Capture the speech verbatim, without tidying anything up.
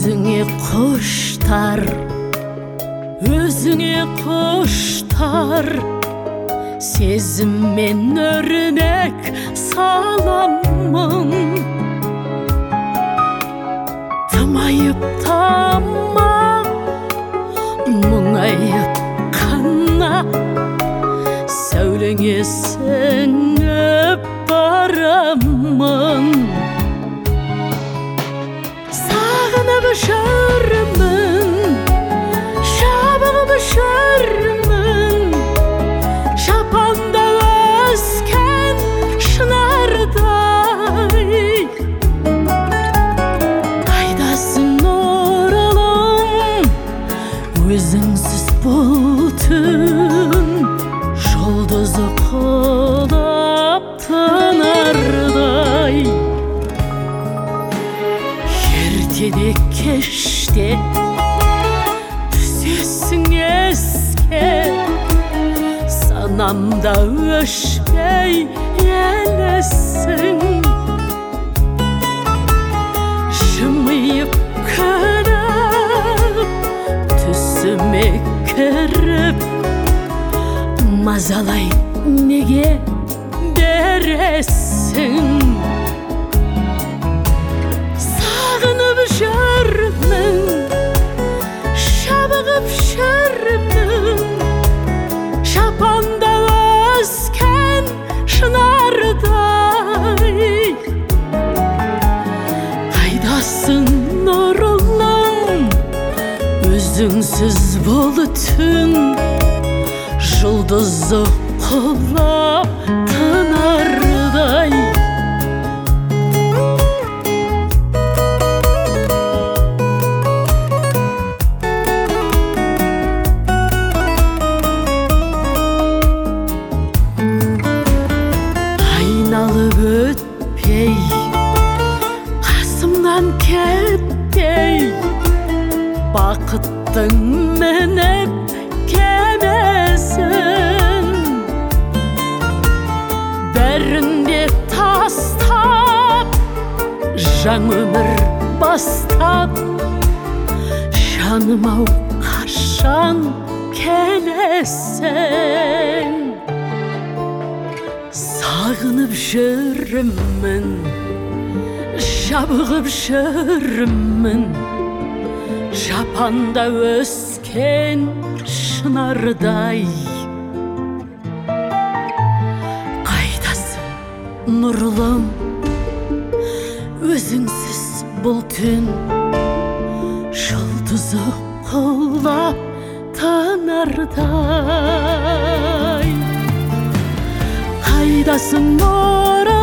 өзіңе құштар, өзіңе құштар, сезіммен өрнек саламын. Тымайып тама, мұңайып қана, сәулеңе сіңіп барамын. Сағынып жүрмін, жабығып жүрмін, жапанда өскен шынардай. Қайдасың нұрылым, өзіңсіз бұл түн, жұлдызы құлап тынардай. Ертеде кеште түсесің еске, санамда өшпей елесің. Жымиып күліп, түсіме кіріп, мазалай неге бересің? Сағынып жүрмін, жабығып жүрмін, жапанда өскен шынардай. Қайдасың нұрылым, өзіңсіз бұл түн, жұлдызы құлап тынардай. Айналып өтпей, қасымнан кетпей, бақыттың мініп кемесін. Бәрінде тастап, жаңа өмір бастап, жаным-ау қашан келесің? Сағынып жүрмін, жабығып жүрмін, жапанда өскен шынардай. Қайдасың нұрлым, өзіңсіз бұл түн, жұлдызы құлап тынардай. Қайдасың нұрым,